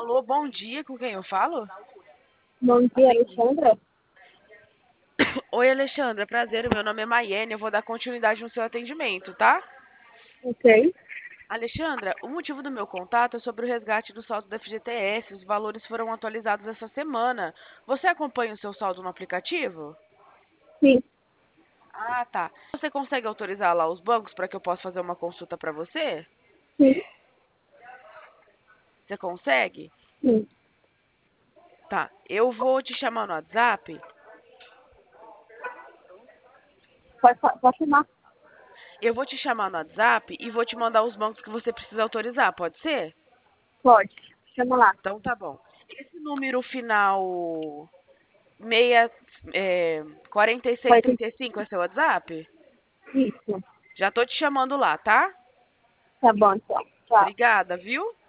Alô, bom dia, com quem eu falo? Bom dia, Atendi. Alexandra. Oi, Alexandra, prazer, o meu nome é Maiene, eu vou dar continuidade no seu atendimento, tá? Ok. Alexandra, o motivo do meu contato é sobre o resgate do saldo da FGTS, os valores foram atualizados essa semana. Você acompanha o seu saldo no aplicativo? Sim, Ah, tá. Você consegue autorizar lá os bancos para que eu possa fazer uma consulta para você? sim, Você consegue? sim. Tá. Eu vou te chamar no WhatsApp. Pode chamar? Eu vou te chamar no WhatsApp e vou te mandar os bancos que você precisa autorizar, pode ser? Pode. Chama lá. Então tá bom. Esse número final meia, é, Pode 4635 é seu WhatsApp? isso. Já tô te chamando lá, tá? Tá bom, então. Tchau. Obrigada, viu?